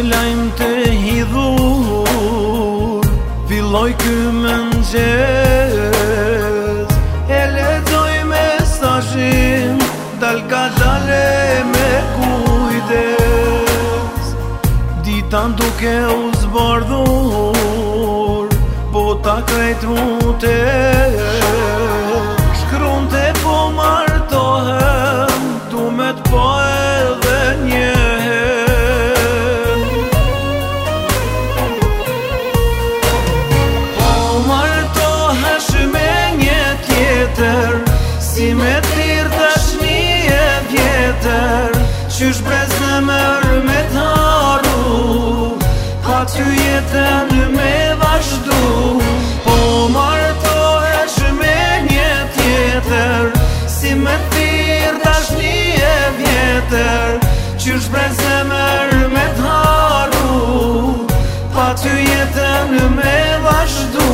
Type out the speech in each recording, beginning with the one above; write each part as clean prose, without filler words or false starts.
lajmë të hidhur, filloj ky mëngjes. E lexoj mesazhin, dal ka dale me kujdes. Ditan duke u zbardhur, bota krejt mutet. Shkronte po martohem, dumet po edhe njehem. Po martohesh me një tjetër, si me thirr tashni e vjetër. Qysh brez në mërë me t'haru, pa ty jetën me vazhdu. Po martohesh me një tjetër, si me thirr tashni e vjetër. Qysh brez në mërë me t'haru, pa ty jetën me vazhdu.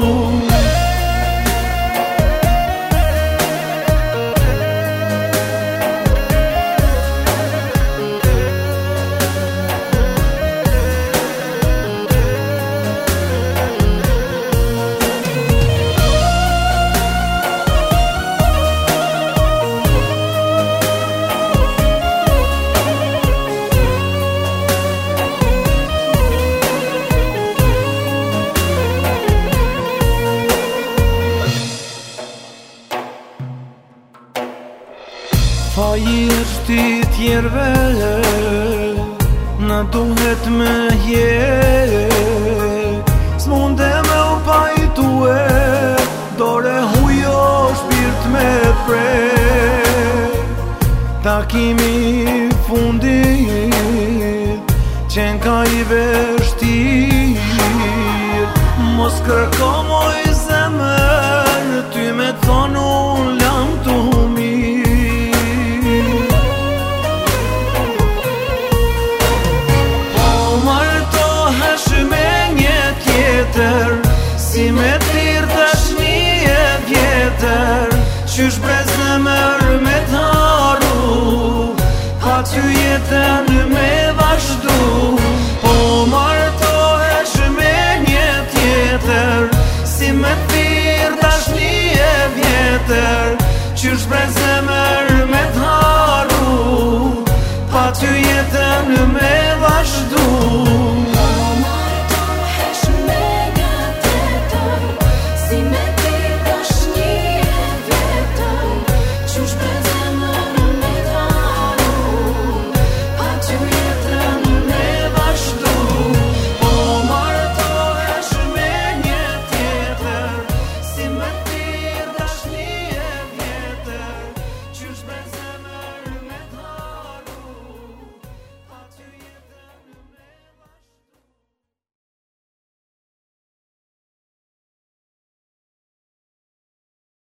Faji është i tjerve, na duhet me jek. S'munde me u pajtue, dore hujo shpirt me prek. Takimi fundit, qen ka i veshtir. Mos kërko moj zemër, ty me thonë unë lam tu mirë. Si me thirr tashni e vjetër. Qysh brez në mërë me t'haru, pa ty jetën me vazhdu. Po martohesh me një tjetër, si me thirr tashni e vjetër. Qysh brez në mërë